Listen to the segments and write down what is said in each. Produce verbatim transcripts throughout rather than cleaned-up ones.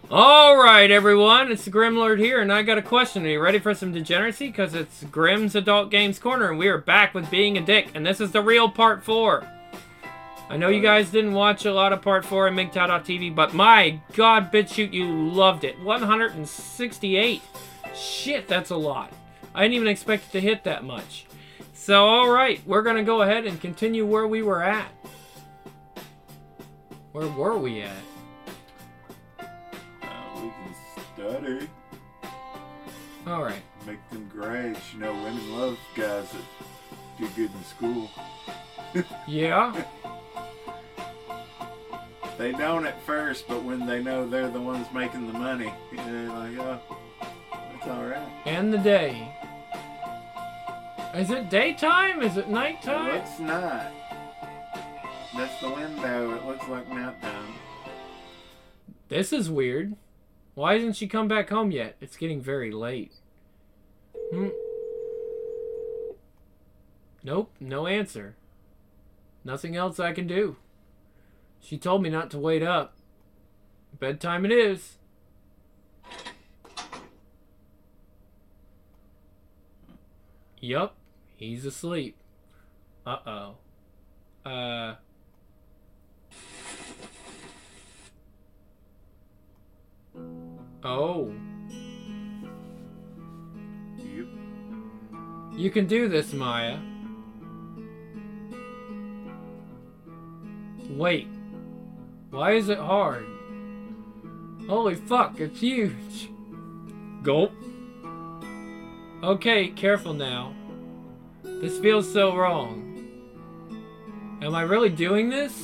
Alright, everyone, it's the Grimlord here, and I got a question. Are you ready for some degeneracy? Because it's Grim's Adult Games Corner, and we are back with Being a Dick, and this is the real part four. I know you guys didn't watch a lot of part four on M G T O W dot T V, but my god, BitChute, you loved it. one hundred sixty-eight. Shit, that's a lot. I didn't even expect it to hit that much. So, alright, we're going to go ahead and continue where we were at. Where were we at? We can study. Alright. Make them grades. You know, women love guys that do good in school. Yeah? They don't at first, but when they know they're the ones making the money, they're like, oh, that's alright. And the day. Is it daytime? Is it nighttime? It looks not. That's the window. It looks like nighttime. This is weird. Why hasn't she come back home yet? It's getting very late. Hmm. Nope, no answer. Nothing else I can do. She told me not to wait up. Bedtime it is. Yup, he's asleep. Uh-oh. Uh... Oh. Yep. You can do this, Maya. Wait. Why is it hard? Holy fuck, it's huge. Gulp. Okay, careful now. This feels so wrong. Am I really doing this?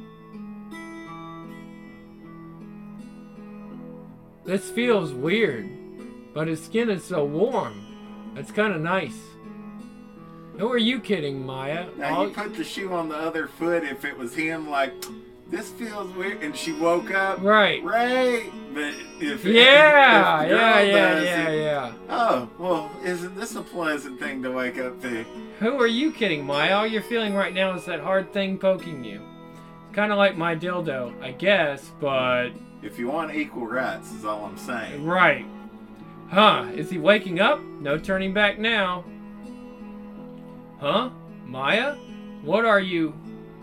This feels weird, but his skin is so warm. It's kind of nice. Who are you kidding, Maya? Now All... you put the shoe on the other foot if it was him, like, this feels weird, and she woke up. Right. Right. But if it, Yeah, if the girl yeah, yeah, does yeah, it, yeah. Oh, well, isn't this a pleasant thing to wake up to? Who are you kidding, Maya? All you're feeling right now is that hard thing poking you. It's kind of like my dildo, I guess, but... If you want equal rights, is all I'm saying. Right. Huh, is he waking up? No turning back now. Huh? Maya? What are you...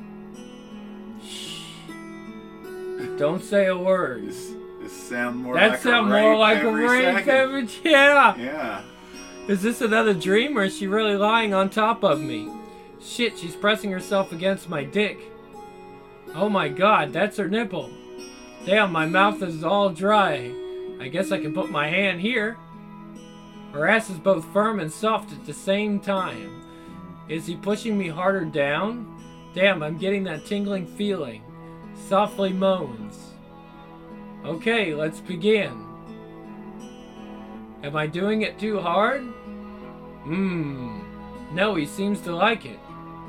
Shh. Don't say a word. This, this sound more that like sound a rape more like a every rape second. every... Yeah! Yeah. Is this another dream, or is she really lying on top of me? Shit, she's pressing herself against my dick. Oh my god, that's her nipple. Damn, my mouth is all dry. I guess I can put my hand here. Her ass is both firm and soft at the same time. Is he pushing me harder down? Damn, I'm getting that tingling feeling. Softly moans. Okay, let's begin. Am I doing it too hard? Hmm. No, he seems to like it.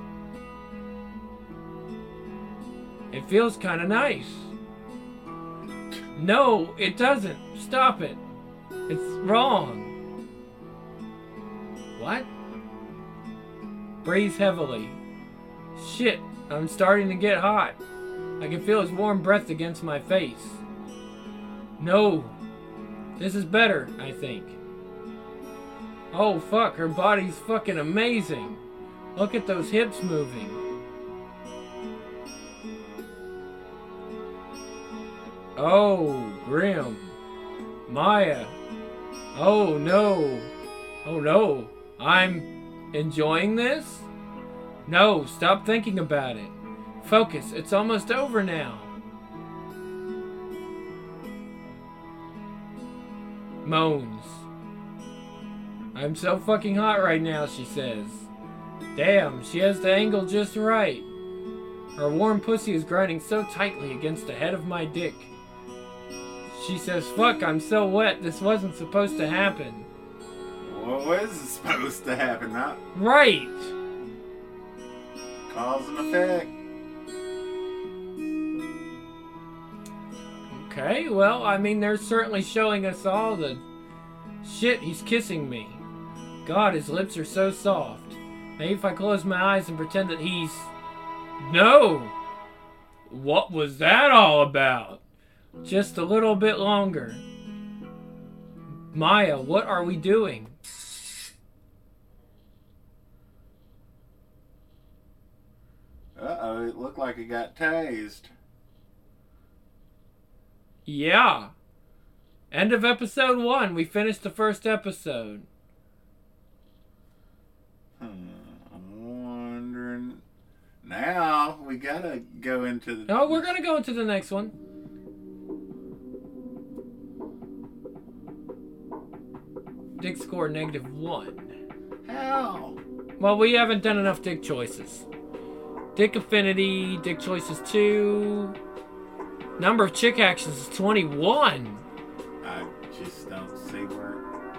It feels kind of nice. No, it doesn't. Stop it. It's wrong. What? Breathe heavily. Shit, I'm starting to get hot. I can feel his warm breath against my face. No. This is better, I think. Oh fuck, her body's fucking amazing. Look at those hips moving. Oh, Grim. Maya. Oh no. Oh no. I'm enjoying this? No, stop thinking about it. Focus, it's almost over now. Moans. I'm so fucking hot right now, she says. Damn, she has the angle just right. Her warm pussy is grinding so tightly against the head of my dick. She says, fuck, I'm so wet, this wasn't supposed to happen. What was supposed to happen, huh? Right! Cause and effect. Okay, well, I mean, they're certainly showing us all the... Shit, he's kissing me. God, his lips are so soft. Maybe if I close my eyes and pretend that he's... No! What was that all about? Just a little bit longer. Maya, what are we doing? Uh-oh, it looked like it got tased. Yeah. End of episode one. We finished the first episode. Hmm, I'm wondering... Now, we gotta go into the... Oh, we're gonna go into the next one. Dick score negative one. How? Well, we haven't done enough dick choices. Dick affinity, dick choices two. Number of chick actions is twenty-one. I just don't see where...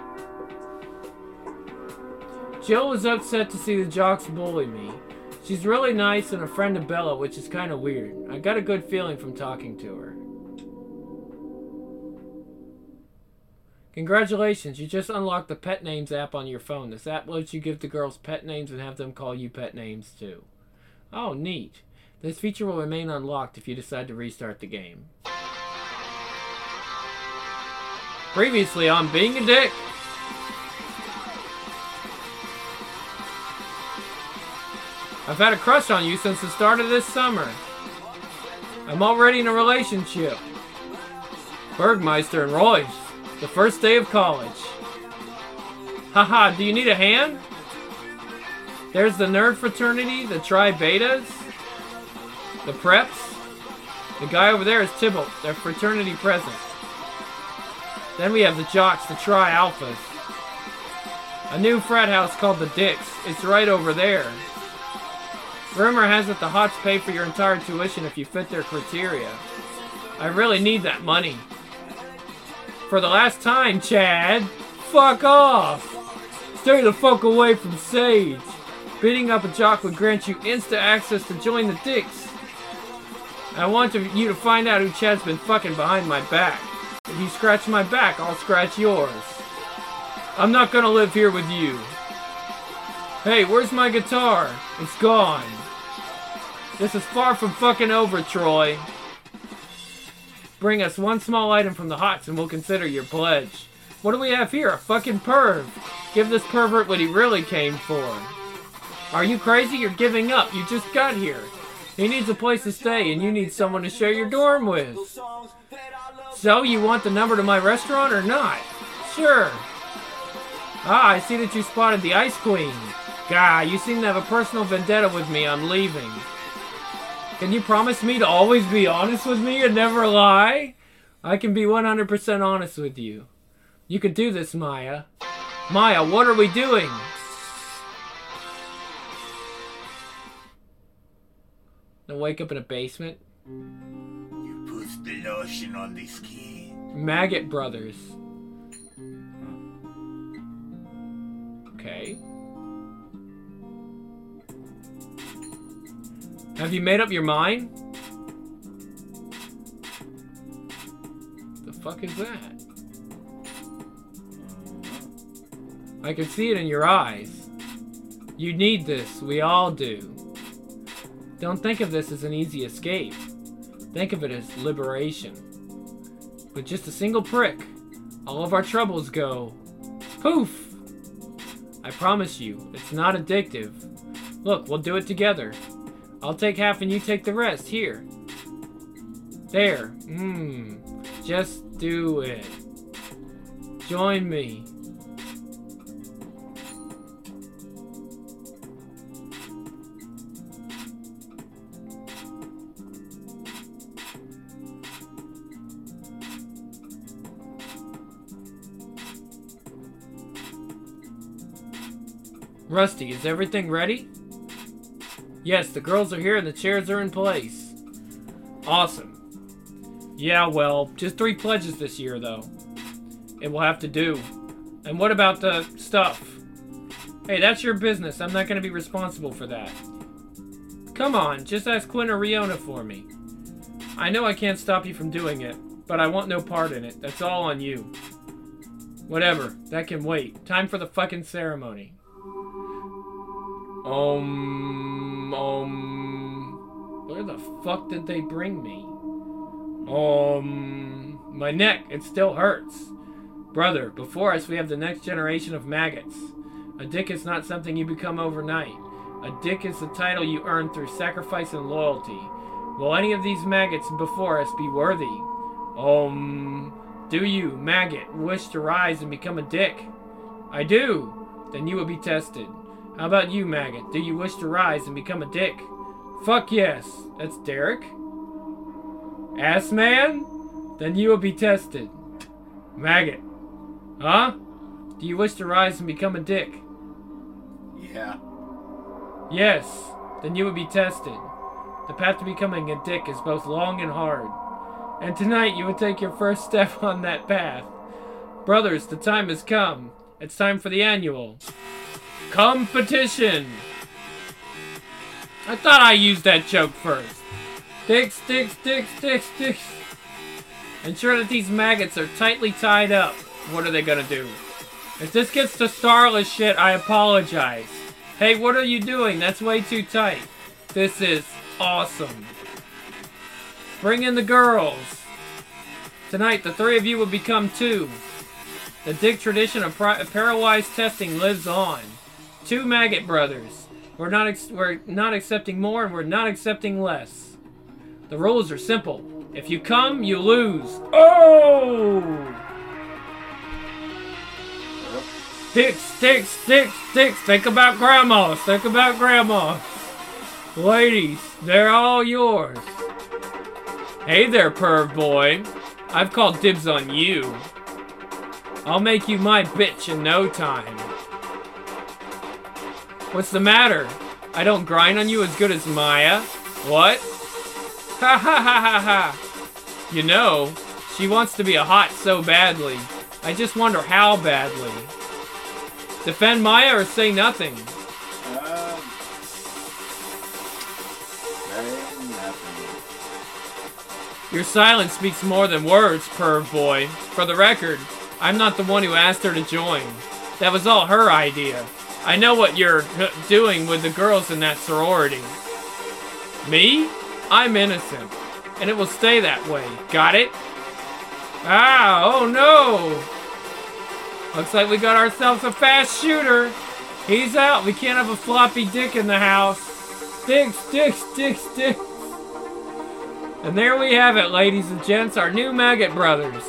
Jill is upset to see the jocks bully me. She's really nice and a friend of Bella, which is kind of weird. I got a good feeling from talking to her. Congratulations, you just unlocked the Pet Names app on your phone. This app lets you give the girls pet names and have them call you pet names too. Oh, neat. This feature will remain unlocked if you decide to restart the game. Previously on Being a Dick. I've had a crush on you since the start of this summer. I'm already in a relationship. Bergmeister and Royce. The first day of college. Haha, do you need a hand? There's the nerd fraternity, the Tri Betas, the preps. The guy over there is Tybalt, their fraternity president. Then we have the jocks, the Tri Alphas. A new frat house called the Dicks. It's right over there. Rumor has it the Hots pay for your entire tuition if you fit their criteria. I really need that money. For the last time, Chad. Fuck off. Stay the fuck away from Sage. Beating up a jock would grant you instant access to join the Dicks. I want to, you to find out who Chad's been fucking behind my back. If you scratch my back, I'll scratch yours. I'm not gonna live here with you. Hey, where's my guitar? It's gone. This is far from fucking over, Troy. Bring us one small item from the Hots and we'll consider your pledge. What do we have here? A fucking perv. Give this pervert what he really came for. Are you crazy? You're giving up. You just got here. He needs a place to stay and you need someone to share your dorm with. So, you want the number to my restaurant or not? Sure. Ah, I see that you spotted the Ice Queen. Gah, you seem to have a personal vendetta with me. I'm leaving. Can you promise me to always be honest with me and never lie? I can be one hundred percent honest with you. You can do this, Maya. Maya, what are we doing? Then wake up in a basement? You put the lotion on the skin. Maggot Brothers. Okay. Have you made up your mind? The fuck is that? I can see it in your eyes. You need this. We all do. Don't think of this as an easy escape. Think of it as liberation. With just a single prick, all of our troubles go poof! I promise you, it's not addictive. Look, we'll do it together. I'll take half and you take the rest. Here. There. Mmm. Just do it. Join me. Rusty, is everything ready? Yes, the girls are here and the chairs are in place. Awesome. Yeah, well, just three pledges this year, though. It will have to do. And what about the stuff? Hey, that's your business. I'm not going to be responsible for that. Come on, just ask Quinn or Riona for me. I know I can't stop you from doing it, but I want no part in it. That's all on you. Whatever, that can wait. Time for the fucking ceremony. Um, um, where the fuck did they bring me? Um, my neck, it still hurts. Brother, before us we have the next generation of maggots. A dick is not something you become overnight. A dick is the title you earn through sacrifice and loyalty. Will any of these maggots before us be worthy? Um, do you, maggot, wish to rise and become a dick? I do. Then you will be tested. How about you, maggot? Do you wish to rise and become a dick? Fuck yes. That's Derek. Ass man? Then you will be tested. Maggot. Huh? Do you wish to rise and become a dick? Yeah. Yes. Then you will be tested. The path to becoming a dick is both long and hard. And tonight you will take your first step on that path. Brothers, the time has come. It's time for the annual competition. I thought I used that joke first. Dicks, dicks, dicks, dicks, dicks. Ensure that these maggots are tightly tied up. What are they gonna do? If this gets to starless shit, I apologize. Hey, what are you doing? That's way too tight. This is awesome. Bring in the girls. Tonight, the three of you will become two. The dick tradition of pairwise testing lives on. Two maggot brothers. We're not ex we're not accepting more, and we're not accepting less. The rules are simple. If you come, you lose. Oh! Dicks, dicks, dicks, dicks. Think about grandmas. Think about grandmas. Ladies, they're all yours. Hey there, perv boy. I've called dibs on you. I'll make you my bitch in no time. What's the matter? I don't grind on you as good as Maya? What? Ha ha ha ha ha. You know, she wants to be a hot so badly. I just wonder how badly. Defend Maya or say nothing? Um, say nothing. Your silence speaks more than words, perv boy. For the record, I'm not the one who asked her to join. That was all her idea. I know what you're doing with the girls in that sorority. Me? I'm innocent. And it will stay that way. Got it? Ah, oh no! Looks like we got ourselves a fast shooter. He's out. We can't have a floppy dick in the house. Dicks, dicks, dicks, dicks. And there we have it, ladies and gents, our new maggot brothers.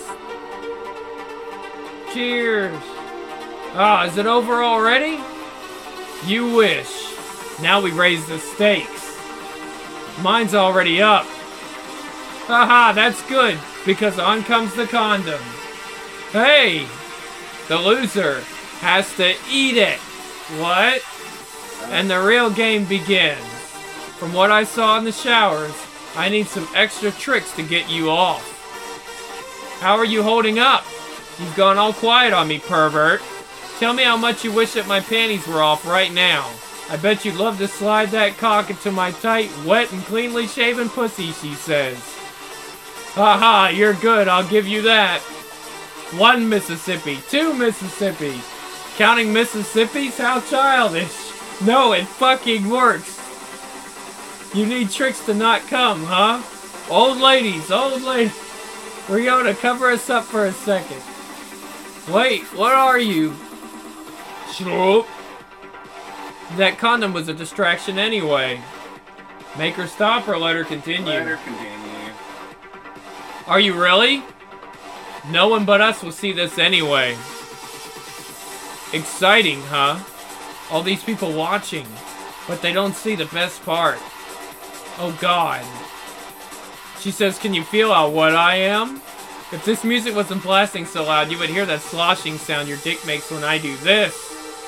Cheers. Ah, is it over already? You wish. Now we raise the stakes. Mine's already up. Haha, that's good, because on comes the condom. Hey, the loser has to eat it. What? And the real game begins. From what I saw in the showers, I need some extra tricks to get you off. How are you holding up? You've gone all quiet on me, pervert. Tell me how much you wish that my panties were off right now. I bet you'd love to slide that cock into my tight, wet, and cleanly shaven pussy, she says. Haha, you're good, I'll give you that. One Mississippi, two Mississippi. Counting Mississippis? How childish. No, it fucking works. You need tricks to not come, huh? Old ladies, old ladies. We're going to cover us up for a second. Wait, what are you? Shroop. That condom was a distraction anyway. Make her stop or let her continue? Let her continue. Are you really? No one but us will see this anyway. Exciting, huh? All these people watching, but they don't see the best part. Oh God. She says, can you feel how wet I am? If this music wasn't blasting so loud, you would hear that sloshing sound your dick makes when I do this.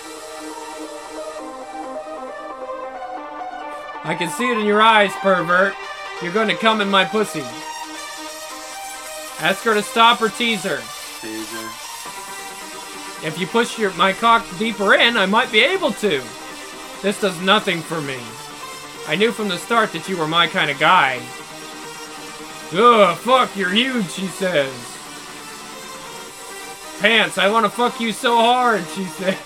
I can see it in your eyes, pervert. You're going to come in my pussy. Ask her to stop or tease her. Tease her. If you push your my cock deeper in, I might be able to. This does nothing for me. I knew from the start that you were my kind of guy. Ugh, fuck, you're huge, she says. Pants, I want to fuck you so hard, she says.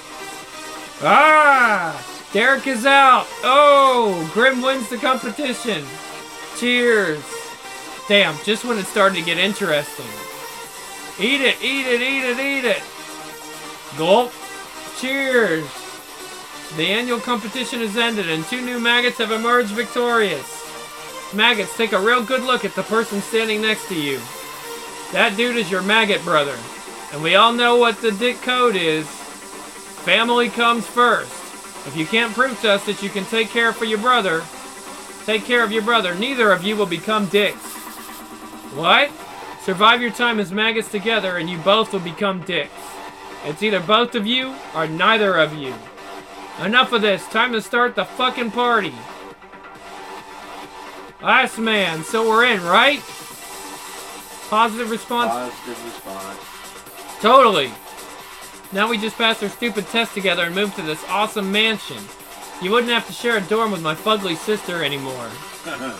Ah! Derek is out. Oh, Grim wins the competition. Cheers. Damn, just when it started to get interesting. Eat it, eat it, eat it, eat it. Gulp. Cheers. The annual competition has ended and two new maggots have emerged victorious. Maggots, take a real good look at the person standing next to you. That dude is your maggot brother. And we all know what the dick code is. Family comes first. If you can't prove to us that you can take care for your brother, take care of your brother, neither of you will become dicks. What? Survive your time as maggots together and you both will become dicks. It's either both of you or neither of you. Enough of this. Time to start the fucking party. Last man. So we're in, right? Positive response? Positive response. Totally. Now we just passed our stupid test together and moved to this awesome mansion. You wouldn't have to share a dorm with my fugly sister anymore. uh,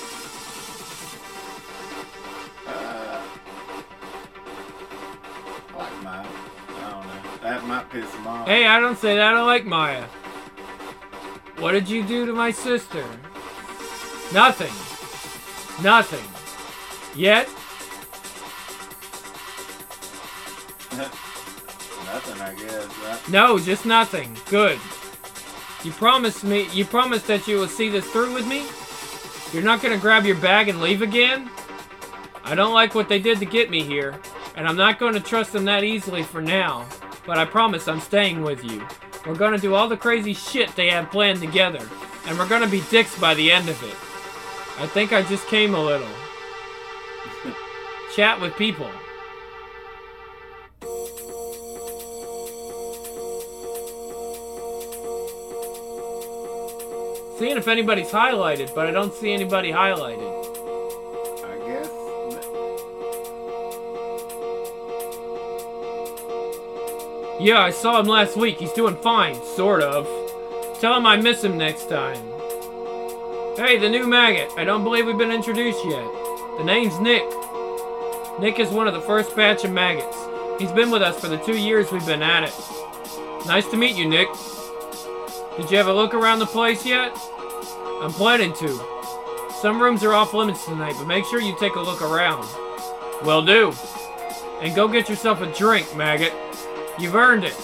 like Maya. I don't know. That might piss him off. Hey, I don't say that. I like Maya. What did you do to my sister? Nothing. Nothing. Yet? Nothing, I guess, right? No, just nothing. Good. You promised me, you promised that you will see this through with me? You're not gonna grab your bag and leave again? I don't like what they did to get me here, and I'm not gonna trust them that easily for now, but I promise I'm staying with you. We're gonna do all the crazy shit they have planned together, and we're gonna be dicks by the end of it. I think I just came a little. Chat with people. Seeing if anybody's highlighted, but I don't see anybody highlighted. I guess. Yeah, I saw him last week. He's doing fine, sort of. Tell him I miss him next time. Hey, the new maggot. I don't believe we've been introduced yet. The name's Nick. Nick is one of the first batch of maggots. He's been with us for the two years we've been at it. Nice to meet you, Nick. Did you have a look around the place yet? I'm planning to. Some rooms are off limits tonight, but make sure you take a look around. Will do. And go get yourself a drink, maggot. You've earned it.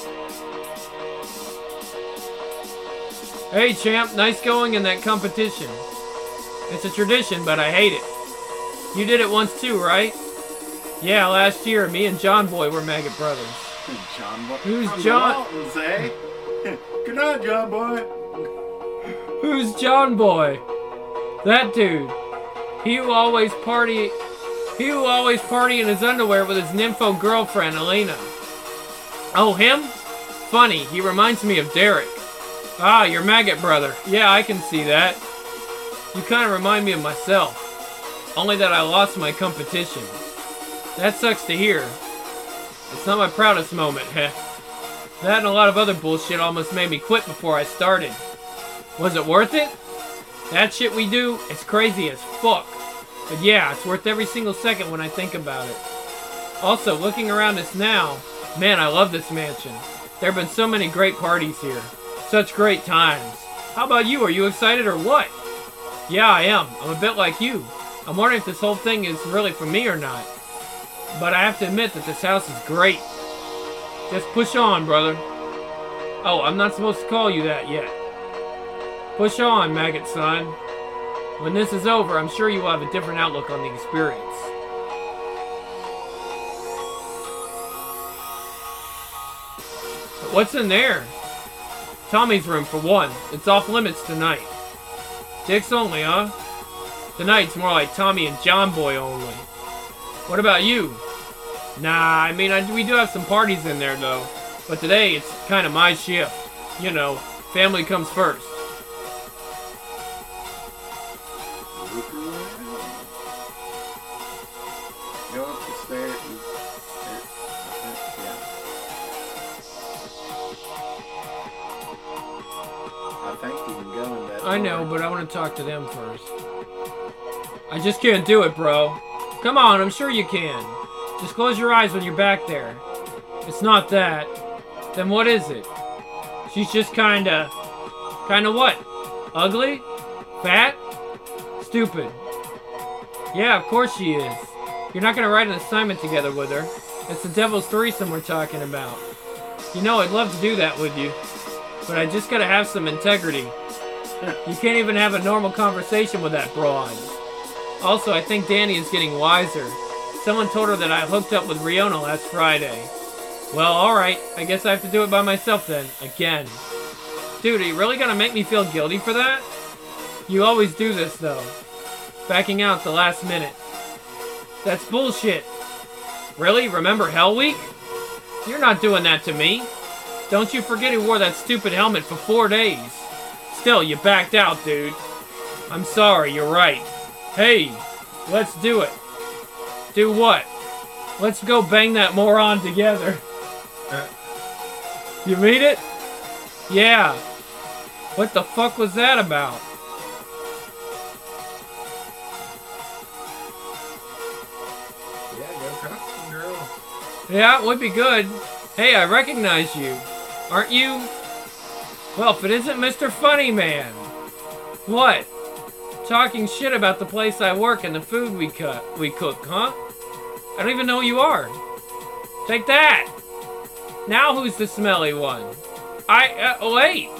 Hey, champ. Nice going in that competition. It's a tradition, but I hate it. You did it once too, right? Yeah, last year, me and John Boy were maggot brothers. John Boy. Who's From John? the Waltons, eh? Good night, John Boy. Who's John Boy? That dude. He who always party... He who always party in his underwear with his nympho girlfriend, Elena. Oh, him? Funny, he reminds me of Derek. Ah, your maggot brother. Yeah, I can see that. You kind of remind me of myself. Only that I lost my competition. That sucks to hear. It's not my proudest moment, heh. That and a lot of other bullshit almost made me quit before I started. Was it worth it? That shit we do is crazy as fuck. But yeah, it's worth every single second when I think about it. Also, looking around us now, man, I love this mansion. There have been so many great parties here. Such great times. How about you? Are you excited or what? Yeah, I am. I'm a bit like you. I'm wondering if this whole thing is really for me or not. But I have to admit that this house is great. Just push on, brother. Oh, I'm not supposed to call you that yet. Push on, maggot son. When this is over, I'm sure you will have a different outlook on the experience. But what's in there? Tommy's room, for one. It's off limits tonight. Dicks only, huh? Tonight's more like Tommy and John Boy only. What about you? Nah, I mean, I, we do have some parties in there, though. But today, it's kind of my shift. You know, family comes first. Look around. Go up the stairs. And, yeah. I think you can go in that I know, door. but I want to talk to them first. I just can't do it, bro. Come on, I'm sure you can. Just close your eyes when you're back there. It's not that. Then what is it? She's just kinda... Kinda what? Ugly? Fat? Stupid. Yeah, of course she is. You're not gonna write an assignment together with her. It's the devil's threesome we're talking about. You know, I'd love to do that with you, but I just gotta have some integrity. You can't even have a normal conversation with that broad. Also, I think Danny is getting wiser. Someone told her that I hooked up with Riona last Friday. Well, alright. I guess I have to do it by myself then. Again. Dude, are you really gonna make me feel guilty for that? You always do this, though. Backing out at the last minute. That's bullshit. Really? Remember Hell Week? You're not doing that to me. Don't you forget who wore that stupid helmet for four days. Still, you backed out, dude. I'm sorry, you're right. Hey, let's do it. Do what? Let's go bang that moron together. Uh, You mean it? Yeah. What the fuck was that about? yeah, go talk to some girl. Yeah, it would be good. Hey, I recognize you. Aren't you? Well, if it isn't Mister Funny Man. What? Talking shit about the place I work and the food we cut, we cook, huh? I don't even know who you are. Take that! Now who's the smelly one? I, uh, wait!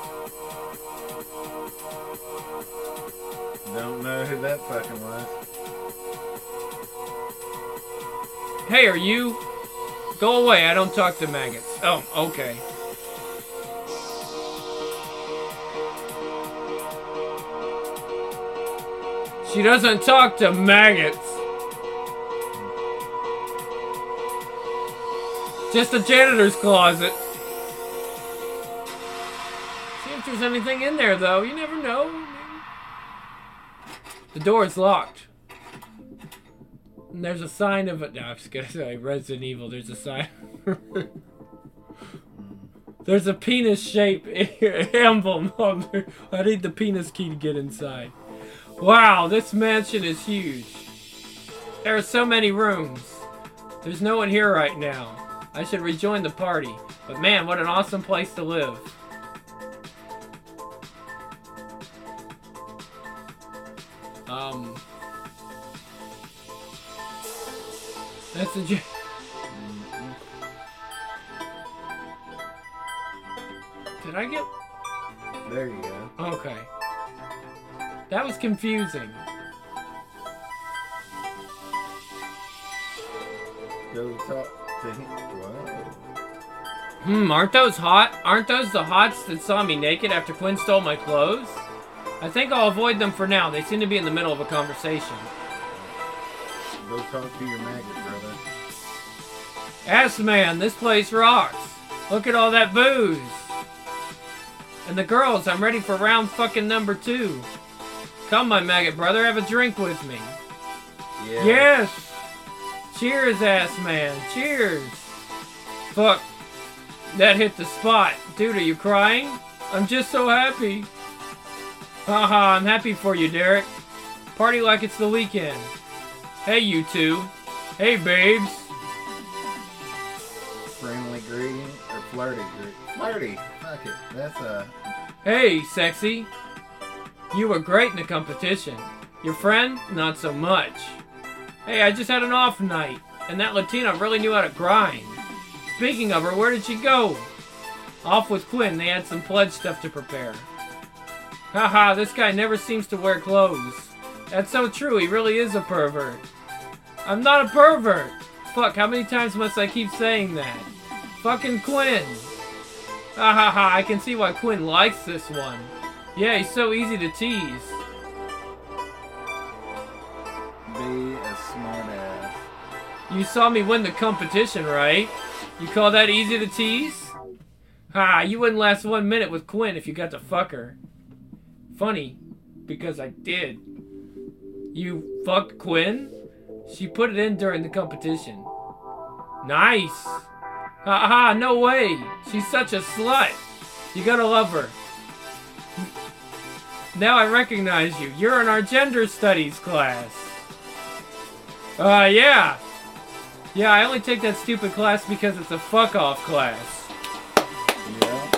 Don't know who that fucking was. Hey, are you? Go away, I don't talk to maggots. Oh, okay. She doesn't talk to maggots. Just a janitor's closet. See if there's anything in there, though. You never know. The door is locked. And there's a sign of it. No, I was gonna say Resident Evil. There's a sign. There's a penis shape emblem on there. I need the penis key to get inside. Wow, this mansion is huge. There are so many rooms. There's no one here right now. I should rejoin the party. But man, what an awesome place to live. Um... That's a... J Did I get... There you go. Okay. That was confusing. Go talk to him. What? Hmm, aren't those hot? Aren't those the hots that saw me naked after Quinn stole my clothes? I think I'll avoid them for now. They seem to be in the middle of a conversation. Go talk to your maggot brother. Ass man, this place rocks. Look at all that booze. And the girls, I'm ready for round fucking number two. Come, my maggot brother, have a drink with me. Yeah. Yes! Cheers, ass man. Cheers. Fuck. That hit the spot. Dude, are you crying? I'm just so happy. Haha, I'm happy for you, Derek. Party like it's the weekend. Hey, you two. Hey, babes. Friendly greeting or flirty greeting? Flirty. Fuck it. That's a... Hey, sexy. You were great in the competition. Your friend, not so much. Hey, I just had an off night, and that Latina really knew how to grind. Speaking of her, where did she go? Off with Quinn, they had some pledge stuff to prepare. Haha, this guy never seems to wear clothes. That's so true, he really is a pervert. I'm not a pervert! Fuck, how many times must I keep saying that? Fucking Quinn! Ha ha ha, I can see why Quinn likes this one. Yeah, he's so easy to tease. Be a smart ass. You saw me win the competition, right? You call that easy to tease? Ha, you wouldn't last one minute with Quinn if you got to fuck her. Funny, because I did. You fucked Quinn? She put it in during the competition. Nice! Ha ha, no way! She's such a slut! You gotta love her. Now I recognize you. You're in our gender studies class. Uh, yeah. Yeah, I only take that stupid class because it's a fuck-off class. Yeah.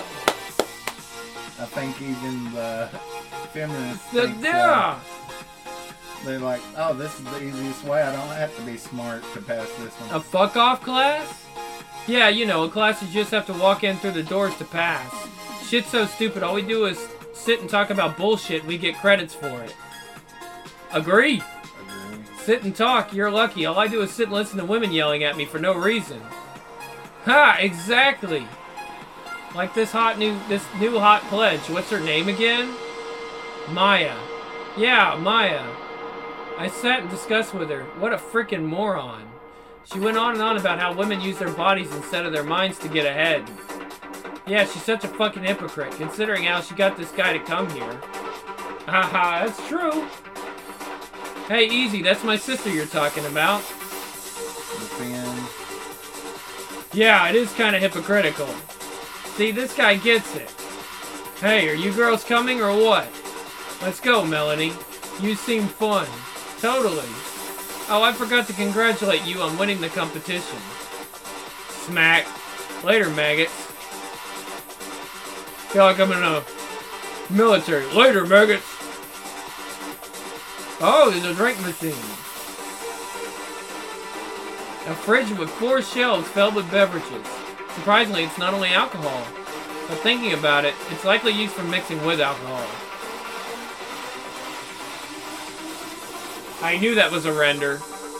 I think even the feminists The, think yeah. so. They're like, oh, this is the easiest way. I don't have to be smart to pass this one. A fuck off class? Yeah, you know, a class you just have to walk in through the doors to pass. Shit's so stupid, all we do is sit and talk about bullshit and we get credits for it. Agree. Agree. Sit and talk, you're lucky. All I do is sit and listen to women yelling at me for no reason. Ha, exactly. Like this hot new, this new hot pledge. What's her name again? Maya. Yeah, Maya. I sat and discussed with her. What a freaking moron. She went on and on about how women use their bodies instead of their minds to get ahead. Yeah, she's such a fucking hypocrite, considering how she got this guy to come here. Haha, that's true. Hey, easy, that's my sister you're talking about. The fin. Yeah, it is kind of hypocritical. See, this guy gets it. Hey, are you girls coming or what? Let's go, Melanie. You seem fun. Totally. Oh, I forgot to congratulate you on winning the competition. Smack. Later, maggots. Feel like I'm in a military. Later, maggots. Oh, there's a drink machine. A fridge with four shelves filled with beverages. Surprisingly, it's not only alcohol. But thinking about it, it's likely used for mixing with alcohol. I knew that was a render.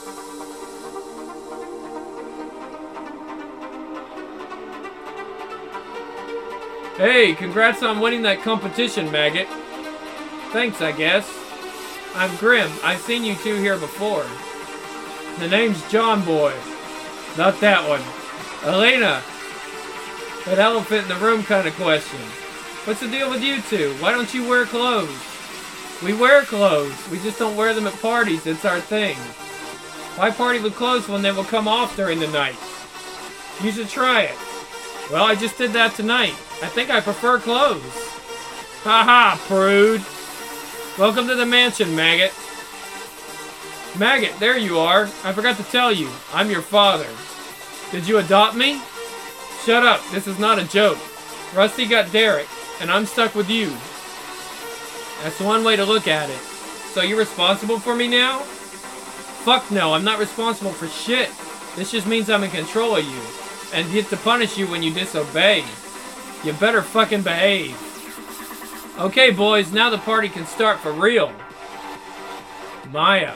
Hey, congrats on winning that competition, maggot. Thanks, I guess. I'm Grim. I've seen you two here before. The name's John Boy. Not that one. Elena. That elephant in the room kind of question. What's the deal with you two? Why don't you wear clothes? We wear clothes. We just don't wear them at parties. It's our thing. Why party with clothes when they will come off during the night? You should try it. Well, I just did that tonight. I think I prefer clothes. Haha, prude. Welcome to the mansion, maggot. Maggot, there you are. I forgot to tell you. I'm your father. Did you adopt me? Shut up. This is not a joke. Rusty got Derek, and I'm stuck with you. That's one way to look at it. So you're responsible for me now? Fuck no, I'm not responsible for shit. This just means I'm in control of you. And get to punish you when you disobey. You better fucking behave. Okay, boys, now the party can start for real. Maya.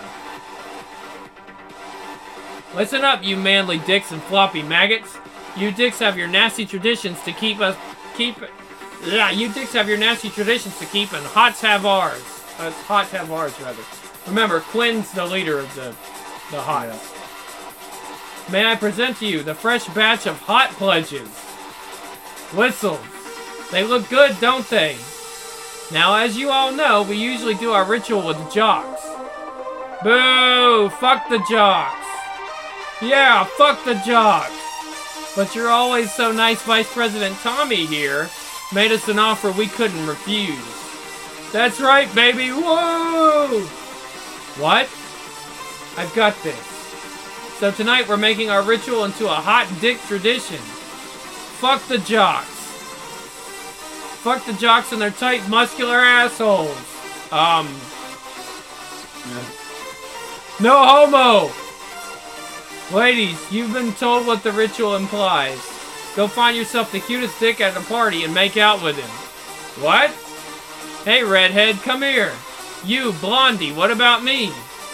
Listen up, you manly dicks and floppy maggots. You dicks have your nasty traditions to keep us... Keep... Yeah, you dicks have your nasty traditions to keep, and hots have ours. Uh, hots have ours, rather. Remember, Quinn's the leader of the, the hots. May I present to you the fresh batch of hot pledges. Whistles. They look good, don't they? Now, as you all know, we usually do our ritual with jocks. Boo! Fuck the jocks. Yeah, fuck the jocks. But you're always so nice, Vice President Tommy here made us an offer we couldn't refuse. That's right, baby. Whoa! What? I've got this. So tonight we're making our ritual into a hot dick tradition. Fuck the jocks. Fuck the jocks and their tight, muscular assholes. Um. Yeah. No homo! Ladies, you've been told what the ritual implies. Go find yourself the cutest dick at a party and make out with him. What? Hey, redhead, come here. You, blondie, what about me?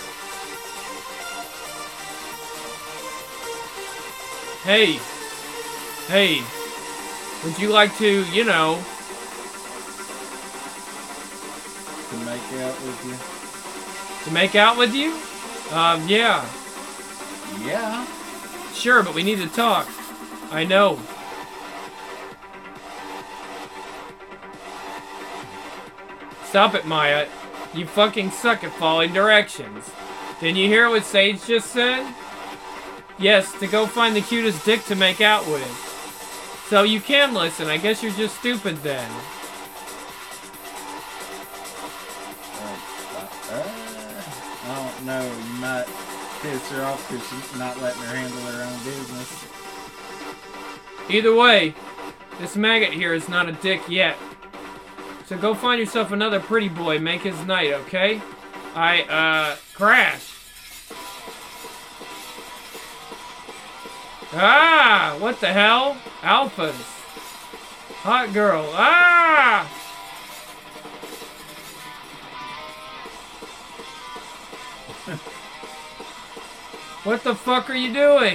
Hey. Hey. Would you like to, you know... To make out with you. To make out with you? Um, yeah. Yeah. Sure, but we need to talk. I know. Stop it, Maya. You fucking suck at following directions. Didn't you hear what Sage just said? Yes, to go find the cutest dick to make out with. So you can listen. I guess you're just stupid then. Uh, I don't know. You might piss her off because she's not letting her handle her own business. Either way, this maggot here is not a dick yet. So go find yourself another pretty boy, make his night, okay? I, uh... crash. Ah, what the hell? Alphas. Hot girl. Ah! What the fuck are you doing?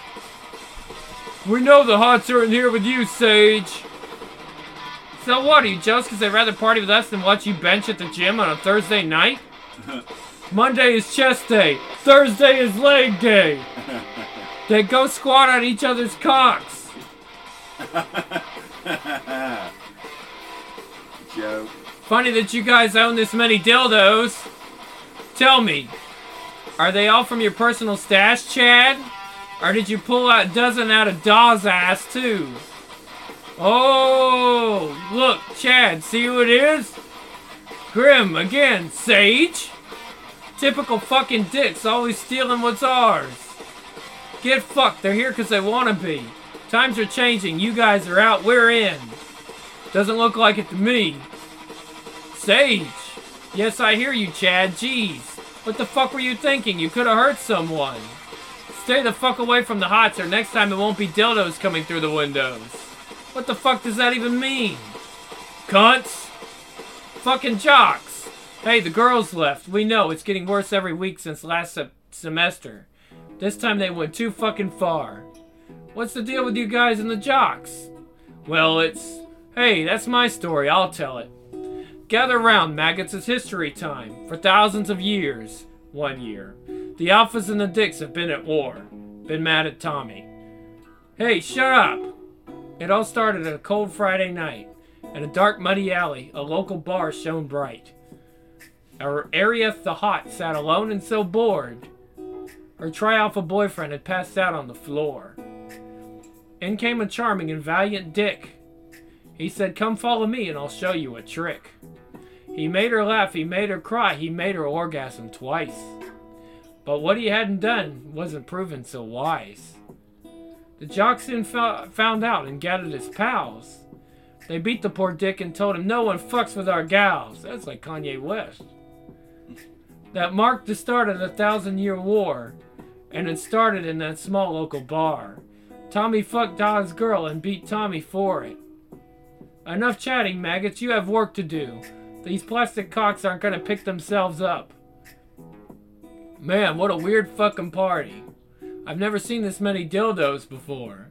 We know the hots are in here with you, Sage. So what, are you jealous because they'd rather party with us than watch you bench at the gym on a Thursday night? Monday is chest day. Thursday is leg day. They go squat on each other's cocks. Joke. Funny that you guys own this many dildos. Tell me, are they all from your personal stash, Chad? Or did you pull a dozen out of Daw's ass, too? Oh, look, Chad, see who it is? Grim, again, Sage? Typical fucking dicks, always stealing what's ours. Get fucked, they're here because they want to be. Times are changing, you guys are out, we're in. Doesn't look like it to me. Sage. Yes, I hear you, Chad, jeez. What the fuck were you thinking? You could have hurt someone. Stay the fuck away from the hots or next time it won't be dildos coming through the windows. What the fuck does that even mean? Cunts. Fucking jocks. Hey, the girls left. We know, it's getting worse every week since last se semester. This time they went too fucking far. What's the deal with you guys and the jocks? Well, it's... Hey, that's my story, I'll tell it. Gather round, maggots, it's history time. For thousands of years. One year. The alphas and the dicks have been at war. Been mad at Tommy. Hey, shut up! It all started at a cold Friday night. In a dark, muddy alley, a local bar shone bright. Our Arieth the Hot sat alone and so bored. Her tri-alpha boyfriend had passed out on the floor. In came a charming and valiant dick. He said, come follow me and I'll show you a trick. He made her laugh, he made her cry, he made her orgasm twice. But what he hadn't done wasn't proven so wise. The jock soon found out and gathered his pals. They beat the poor dick and told him no one fucks with our gals. That's like Kanye West. That marked the start of the Thousand Year War. And it started in that small local bar. Tommy fucked Don's girl and beat Tommy for it. Enough chatting, maggots, you have work to do. These plastic cocks aren't gonna pick themselves up. Man, what a weird fucking party. I've never seen this many dildos before.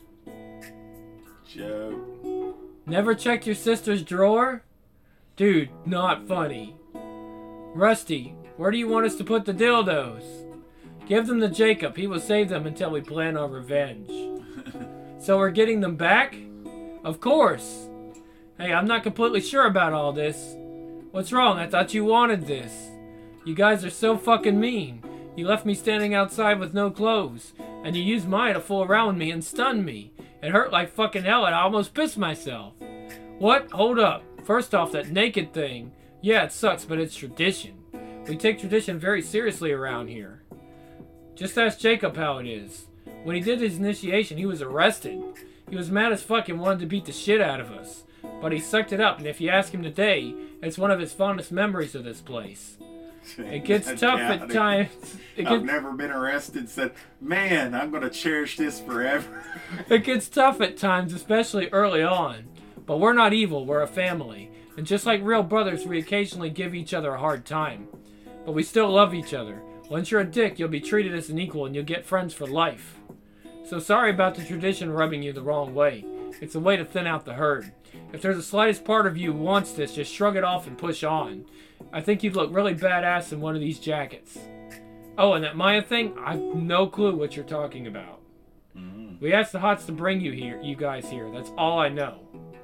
Joke. Never checked your sister's drawer? Dude, not funny. Rusty, where do you want us to put the dildos? Give them to Jacob. He will save them until we plan our revenge. So we're getting them back? Of course. Hey, I'm not completely sure about all this. What's wrong? I thought you wanted this. You guys are so fucking mean. You left me standing outside with no clothes. And you used Maya to fool around with me and stun me. It hurt like fucking hell and I almost pissed myself. What? Hold up. First off, that naked thing. Yeah, it sucks, but it's tradition. We take tradition very seriously around here. Just ask Jacob how it is. When he did his initiation, he was arrested. He was mad as fuck and wanted to beat the shit out of us. But he sucked it up, and if you ask him today, it's one of his fondest memories of this place. It gets tough at times. It I've gets, never been arrested. Said, man, I'm gonna cherish this forever. it gets tough at times, especially early on. But we're not evil, we're a family. And just like real brothers, we occasionally give each other a hard time. But we still love each other. Once you're a dick, you'll be treated as an equal and you'll get friends for life. So sorry about the tradition rubbing you the wrong way. It's a way to thin out the herd. If there's the slightest part of you who wants this, just shrug it off and push on. I think you'd look really badass in one of these jackets. Oh, and that Maya thing? I've no clue what you're talking about. Mm-hmm. We asked the Hots to bring you here, you guys here. That's all I know.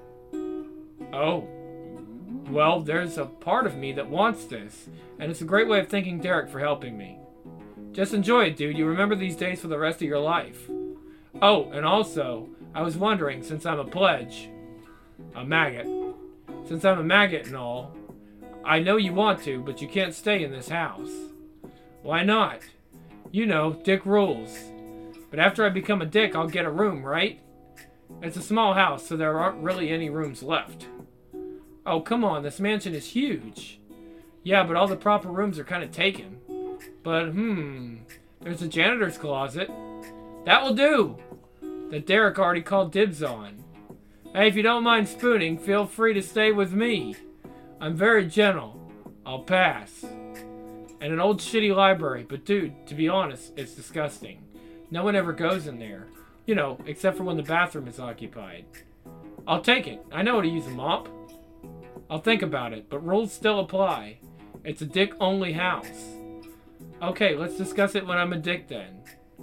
Oh. Well, there's a part of me that wants this. And it's a great way of thanking Derek for helping me. Just enjoy it, dude. You remember these days for the rest of your life. Oh, and also, I was wondering, since I'm a pledge, a maggot, since I'm a maggot and all, I know you want to, but you can't stay in this house. Why not? You know, dick rules. But after I become a dick, I'll get a room, right? It's a small house, so there aren't really any rooms left. Oh, come on, this mansion is huge. Yeah, but all the proper rooms are kind of taken. But, hmm, there's a janitor's closet. That will do. That Derek already called dibs on. Hey, if you don't mind spooning, feel free to stay with me. I'm very gentle. I'll pass. And an old shitty library, but dude, to be honest, it's disgusting. No one ever goes in there. You know, except for when the bathroom is occupied. I'll take it. I know how to use a mop. I'll think about it, but rules still apply. It's a dick-only house. Okay, let's discuss it when I'm a dick then.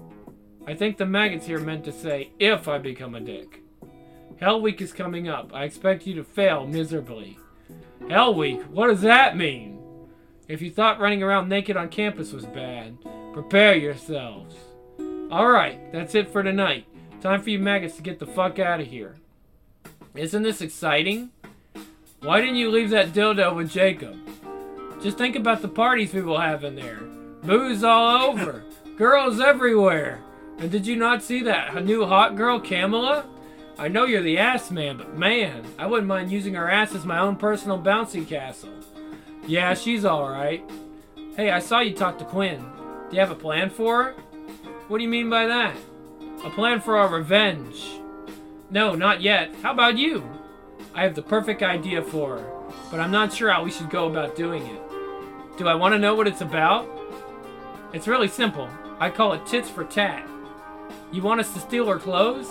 I think the maggots here meant to say, if I become a dick. Hell Week is coming up. I expect you to fail miserably. Hell Week? What does that mean? If you thought running around naked on campus was bad, prepare yourselves. Alright, that's it for tonight. Time for you maggots to get the fuck out of here. Isn't this exciting? Why didn't you leave that dildo with Jacob? Just think about the parties we will have in there. Booze all over. Girls everywhere. And did you not see that new hot girl, Kamala? I know you're the ass man, but man, I wouldn't mind using her ass as my own personal bouncy castle. Yeah, she's alright. Hey, I saw you talk to Quinn. Do you have a plan for her? What do you mean by that? A plan for our revenge. No, not yet. How about you? I have the perfect idea for her, but I'm not sure how we should go about doing it. Do I want to know what it's about? It's really simple. I call it tits for tat. You want us to steal her clothes?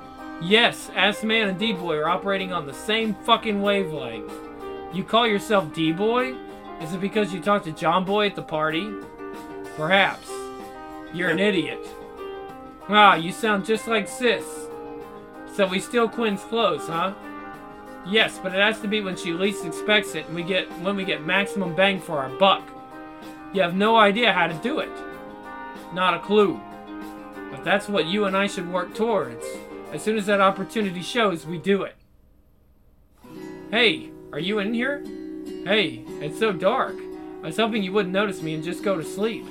Yes, Ass Man and D-Boy are operating on the same fucking wavelength. You call yourself D-Boy? Is it because you talked to John Boy at the party? Perhaps. You're an idiot. Ah, you sound just like Sis. So we steal Quinn's clothes, huh? Yes, but it has to be when she least expects it and we get when we get maximum bang for our buck. You have no idea how to do it. Not a clue. But that's what you and I should work towards. As soon as that opportunity shows, we do it. Hey, are you in here? Hey, it's so dark. I was hoping you wouldn't notice me and just go to sleep.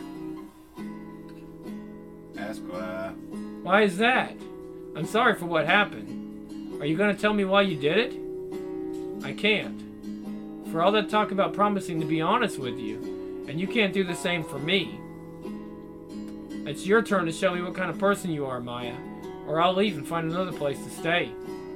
Ask why. Why is that? I'm sorry for what happened. Are you going to tell me why you did it? I can't. For all that talk about promising to be honest with you, and you can't do the same for me. It's your turn to show me what kind of person you are, Maya, or I'll leave and find another place to stay.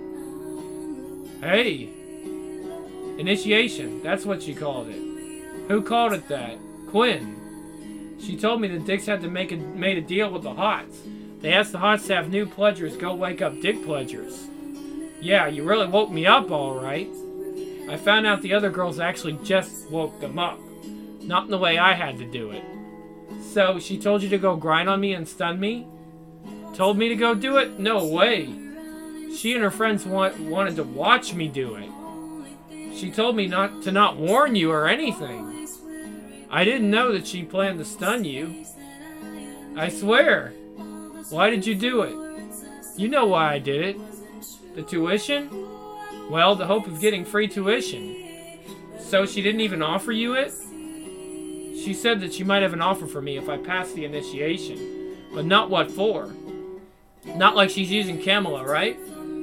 Hey! Initiation, that's what she called it. Who called it that? Quinn. She told me the dicks had to make a, made a deal with the hots. They asked the hots to have new pledgers go wake up dick pledgers. Yeah, you really woke me up, alright. I found out the other girls actually just woke them up. Not in the way I had to do it. So, she told you to go grind on me and stun me? Told me to go do it? No way. She and her friends want, wanted to watch me do it. She told me not to not warn you or anything. I didn't know that she planned to stun you. I swear. Why did you do it? You know why I did it. The tuition? Well, the hope of getting free tuition. So she didn't even offer you it? She said that she might have an offer for me if I passed the initiation. But not what for. Not like she's using Kamala, right?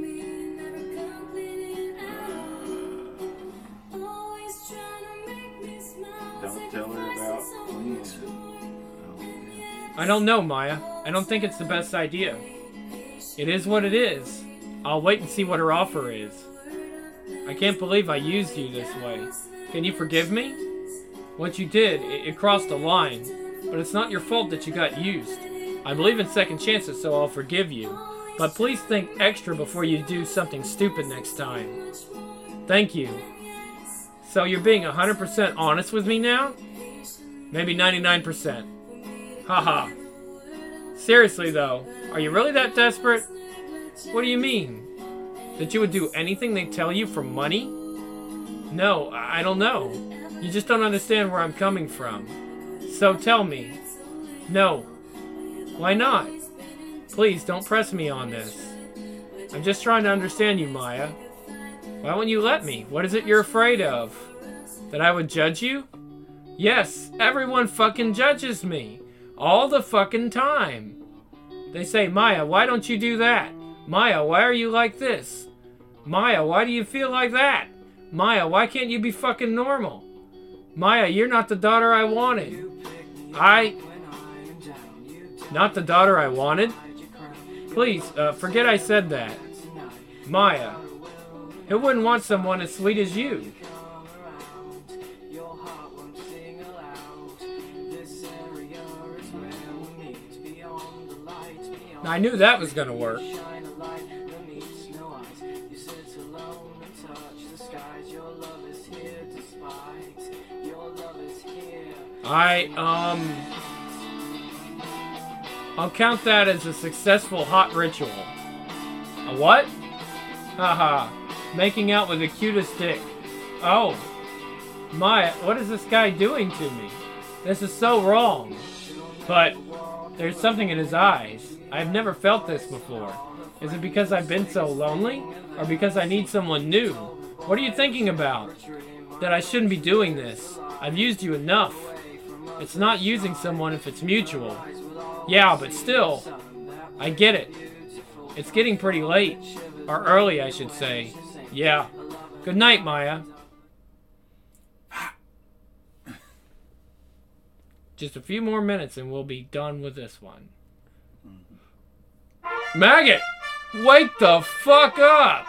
Don't tell her about Quinn. I don't know, Maya. I don't think it's the best idea. It is what it is. I'll wait and see what her offer is. I can't believe I used you this way. Can you forgive me? What you did, it, it crossed the line. But it's not your fault that you got used. I believe in second chances, so I'll forgive you. But please think extra before you do something stupid next time. Thank you. So you're being one hundred percent honest with me now? Maybe ninety-nine percent. Haha. Seriously though, are you really that desperate? What do you mean? That you would do anything they tell you for money? No, I don't know. You just don't understand where I'm coming from. So tell me. No. Why not? Please, don't press me on this. I'm just trying to understand you, Maya. Why won't you let me? What is it you're afraid of? That I would judge you? Yes, everyone fucking judges me. All the fucking time. They say, Maya, why don't you do that? Maya, why are you like this? Maya, why do you feel like that? Maya, why can't you be fucking normal? Maya, you're not the daughter I wanted. I... Not the daughter I wanted? Please, uh, forget I said that. Maya, who wouldn't want someone as sweet as you? I knew that was gonna work. I, um... I'll count that as a successful hot ritual. A what? Haha. Making out with the cutest dick. Oh. Maya, what is this guy doing to me? This is so wrong. But there's something in his eyes. I've never felt this before. Is it because I've been so lonely? Or because I need someone new? What are you thinking about? That I shouldn't be doing this. I've used you enough. It's not using someone if it's mutual. Yeah, but still. I get it. It's getting pretty late. Or early, I should say. Yeah. Good night, Maya. Just a few more minutes and we'll be done with this one. Maggot! Wake the fuck up!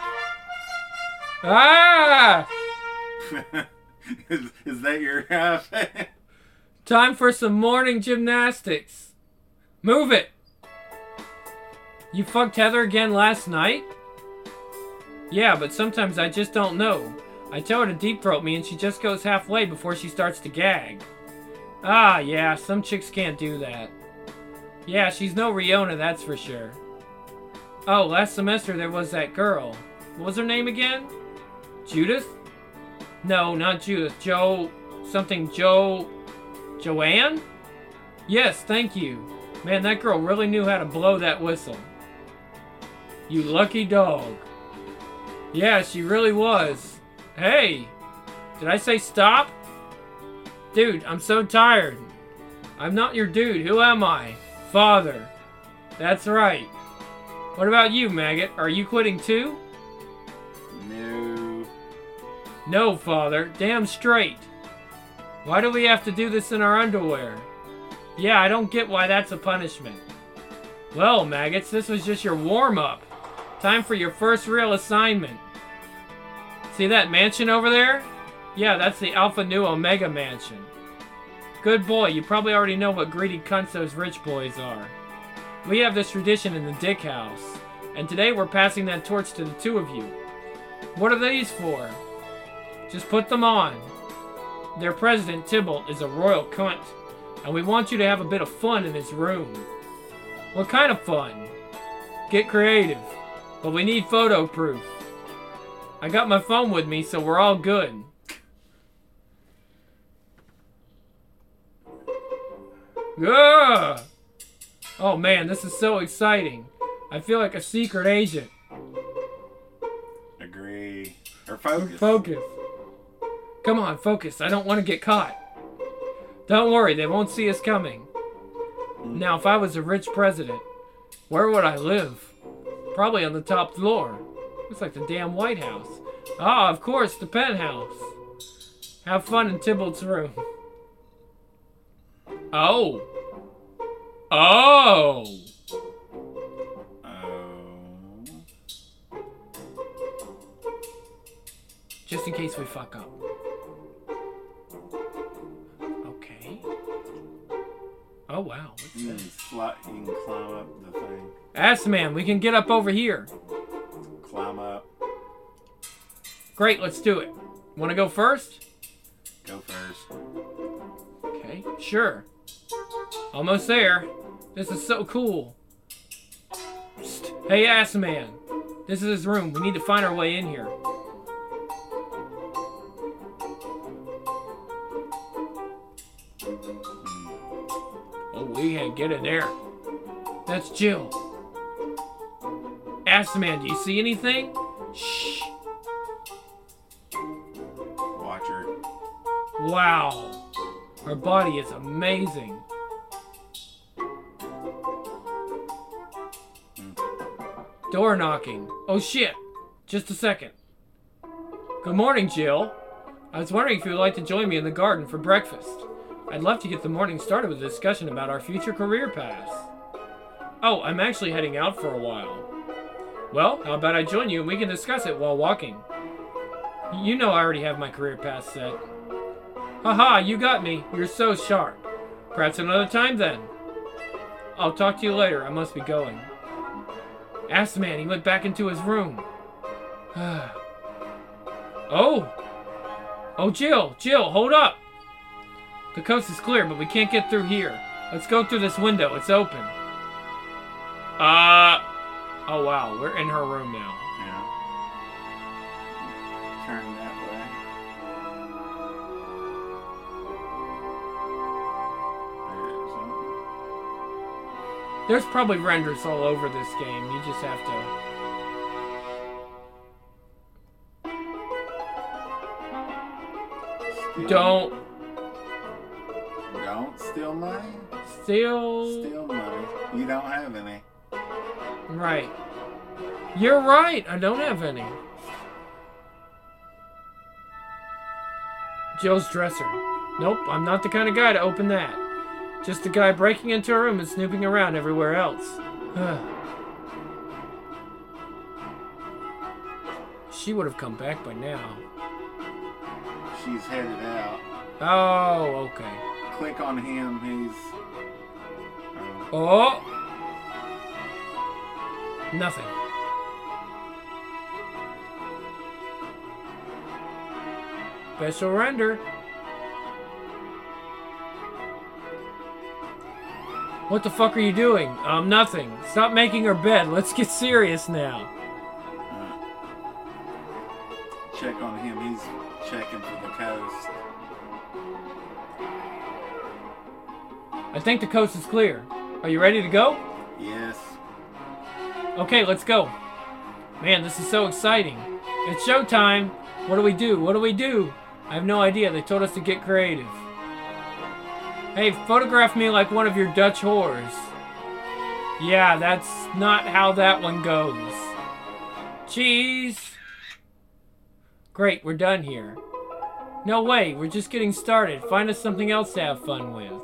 Ah! is, is that your house? Time for some morning gymnastics. Move it! You fucked Heather again last night? Yeah, but sometimes I just don't know. I tell her to deep throat me and she just goes halfway before she starts to gag. Ah, yeah, some chicks can't do that. Yeah, she's no Riona, that's for sure. Oh, last semester there was that girl. What was her name again? Judith? No, not Judith. Jo... something Jo... Joanne? Yes, thank you. Man, that girl really knew how to blow that whistle. You lucky dog. Yeah, she really was. Hey! Did I say stop? Dude, I'm so tired. I'm not your dude. Who am I? Father. That's right. What about you, Maggot? Are you quitting too? No. No, Father. Damn straight. Why do we have to do this in our underwear? Yeah, I don't get why that's a punishment. Well, Maggots, this was just your warm-up. Time for your first real assignment. See that mansion over there? Yeah, that's the Alpha Nu Omega mansion. Good boy, you probably already know what greedy cunts those rich boys are. We have this tradition in the Dick House, and today we're passing that torch to the two of you. What are these for? Just put them on. Their president, Tybalt, is a royal cunt, and we want you to have a bit of fun in his room. What kind of fun? Get creative, but we need photo proof. I got my phone with me, so we're all good. Yeah! Oh man, this is so exciting. I feel like a secret agent. Agree. Or focus. Focus. Come on, focus. I don't want to get caught. Don't worry, they won't see us coming. Now, if I was a rich president, where would I live? Probably on the top floor. Looks like the damn White House. Ah, of course, the penthouse. Have fun in Tybalt's room. Oh. Oh. Oh. Just in case we fuck up. Okay. Oh, wow. What's You can, this? slide, you can climb up the thing. Ass man, we can get up over here. Climb up. Great, let's do it. Want to go first? Go first. Okay, sure. Almost there. This is so cool. Psst. Hey, ass man. This is his room. We need to find our way in here. Oh, we can't get in there. That's Jill. Ass man, do you see anything? Shh. Watch her. Wow. Her body is amazing. Door knocking. Oh shit. Just a second. Good morning, Jill. I was wondering if you would like to join me in the garden for breakfast. I'd love to get the morning started with a discussion about our future career paths. Oh, I'm actually heading out for a while. Well, how about I join you and we can discuss it while walking? You know I already have my career path set. Haha, you got me. You're so sharp. Perhaps another time then. I'll talk to you later. I must be going. Ass man, he went back into his room. Oh! Oh, Jill! Jill, hold up! The coast is clear, but we can't get through here. Let's go through this window. It's open. Uh... Oh, wow. We're in her room now. Yeah. Turn that way. There's something. There's probably renders all over this game. You just have to... Steal. Don't... Don't steal money? Steal... Steal money. You don't have any. Right. You're right. I don't have any. Jill's dresser. Nope, I'm not the kind of guy to open that. Just a guy breaking into a room and snooping around everywhere else. She would have come back by now. She's headed out. Oh, okay. Click on him. He's... Oh. Oh! Nothing. Special render. What the fuck are you doing? Um, nothing. Stop making her bed. Let's get serious now. Uh, check on him. He's checking for the coast. I think the coast is clear. Are you ready to go? Yes. Okay, let's go. Man, this is so exciting. It's showtime. What do we do? What do we do? I have no idea. They told us to get creative. Hey, photograph me like one of your Dutch whores. Yeah, that's not how that one goes. Cheese. Great, we're done here. No way, we're just getting started. Find us something else to have fun with.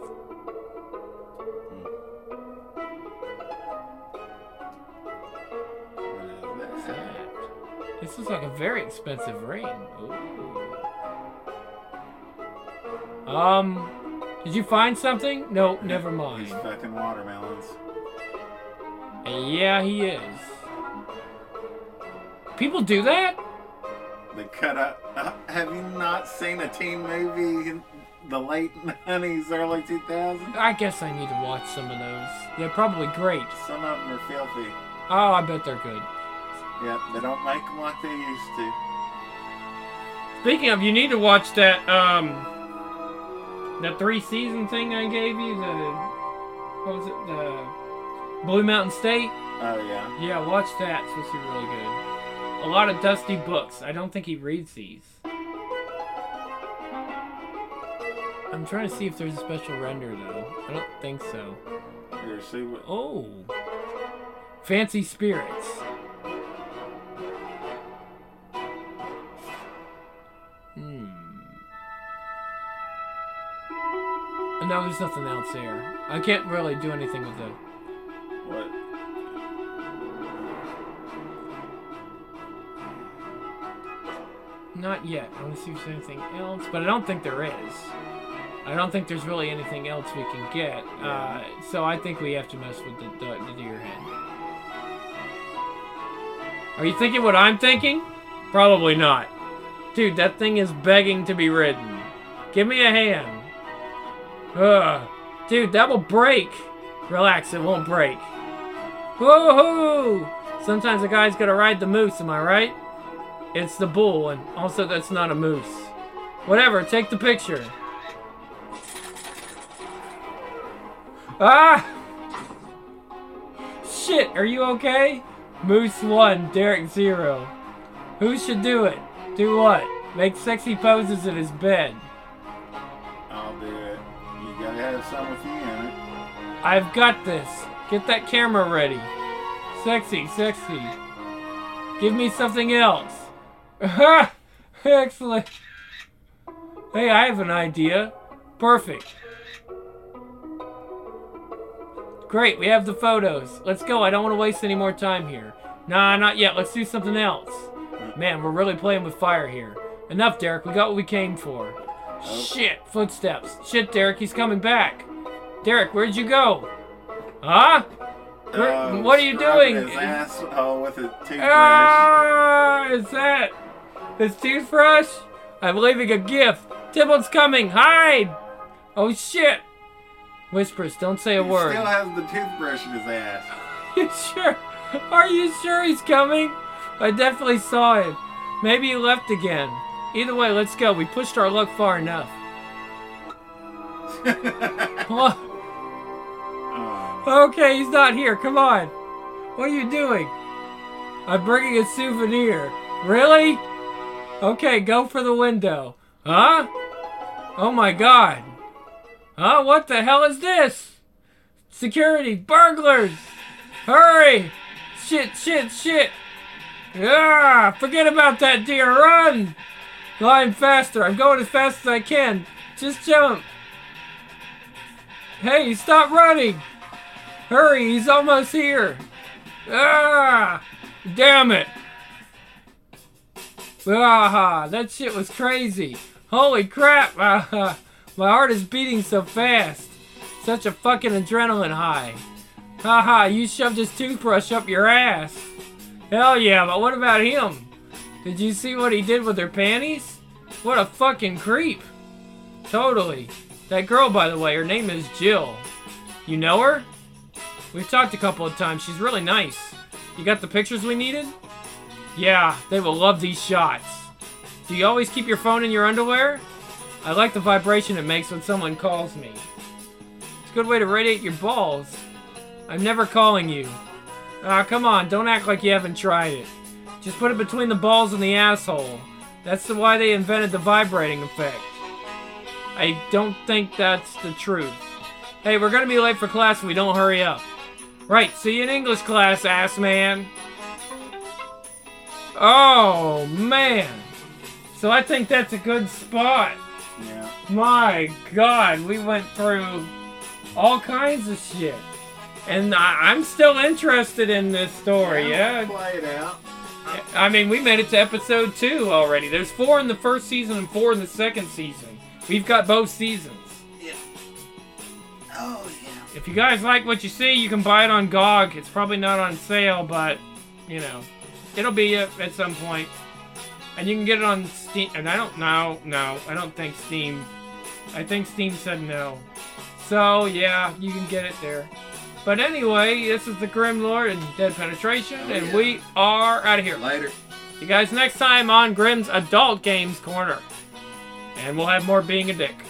What's that? This looks like a very expensive ring. Ooh. Um, did you find something? No, never mind. He's fucking watermelons. Yeah, he is. People do that? They cut up. Uh, have you not seen a teen movie in the late nineties, early two thousands? I guess I need to watch some of those. They're probably great. Some of them are filthy. Oh, I bet they're good. Yep, they don't make them like they used to. Speaking of, you need to watch that, um, that three season thing I gave you, the, what was it, the Blue Mountain State? Oh, yeah. Yeah, watch that. It's supposed to be really good. A lot of dusty books. I don't think he reads these. I'm trying to see if there's a special render, though. I don't think so. Here, see what... Oh. Fancy Spirits. Hmm. No, there's nothing else there. I can't really do anything with the... What? Not yet. I want to see if there's anything else, but I don't think there is. I don't think there's really anything else we can get. Uh, so I think we have to mess with the, the, the deer head. Are you thinking what I'm thinking? Probably not. Dude, that thing is begging to be ridden. Give me a hand. Ugh. Dude, that will break. Relax, it won't break. Woohoo! Sometimes a guy's gotta ride the moose, am I right? It's the bull, and also that's not a moose. Whatever, take the picture. Ah! Shit, are you okay? Moose one, Derek zero. Who should do it? Do what? Make sexy poses in his bed. I'll do it. You gotta have some with you in it. I've got this. Get that camera ready. Sexy, sexy. Give me something else. Aha! Excellent. Hey, I have an idea. Perfect. Great, we have the photos. Let's go. I don't want to waste any more time here. Nah, not yet. Let's do something else. Man, we're really playing with fire here. Enough, Derek. We got what we came for. Oh. Shit, footsteps. Shit, Derek, he's coming back. Derek, where'd you go? Huh? Where, Oh, what are you scrubbing doing? His asshole with a toothbrush. Ah, is that his toothbrush? I'm leaving a gift. Tybalt's coming. Hide. Oh, shit. Whispers, don't say a He word. still has the toothbrush in his ass. You sure? Are you sure he's coming? I definitely saw him. Maybe he left again. Either way, let's go. We pushed our luck far enough. What? Oh. Okay, he's not here. Come on. What are you doing? I'm bringing a souvenir. Really? Okay, go for the window. Huh? Oh my god. Huh? What the hell is this? Security! Burglars! Hurry! Shit, shit, shit! Ah! Forget about that, dear! Run! Climb faster! I'm going as fast as I can! Just jump! Hey, stop running! Hurry, he's almost here! Ah! Damn it! Ah! That shit was crazy! Holy crap! Ah! My heart is beating so fast! Such a fucking adrenaline high! Haha, you shoved his toothbrush up your ass! Hell yeah, but what about him? Did you see what he did with her panties? What a fucking creep! Totally. That girl, by the way, her name is Jill. You know her? We've talked a couple of times. She's really nice. You got the pictures we needed? Yeah, they will love these shots. Do you always keep your phone in your underwear? I like the vibration it makes when someone calls me. It's a good way to radiate your balls. I'm never calling you. Ah, come on, don't act like you haven't tried it. Just put it between the balls and the asshole. That's the why they invented the vibrating effect. I don't think that's the truth. Hey, we're gonna be late for class if we don't hurry up. Right, see you in English class, ass man. Oh, man. So I think that's a good spot. Yeah. My God, we went through all kinds of shit. And I I'm still interested in this story, yeah? Play it out. I mean, we made it to episode two already. There's four in the first season and four in the second season. We've got both seasons. Yeah. Oh, yeah. If you guys like what you see, you can buy it on G O G. It's probably not on sale, but, you know, it'll be uh, at some point. And you can get it on Steam. And I don't know. No, I don't think Steam. I think Steam said no. So, yeah, you can get it there. But anyway, this is the Grim Lord and Dead Penetration, Oh, and yeah. we are out of here. Later. See you guys next time on Grim's Adult Games Corner. And we'll have more Being a Dick.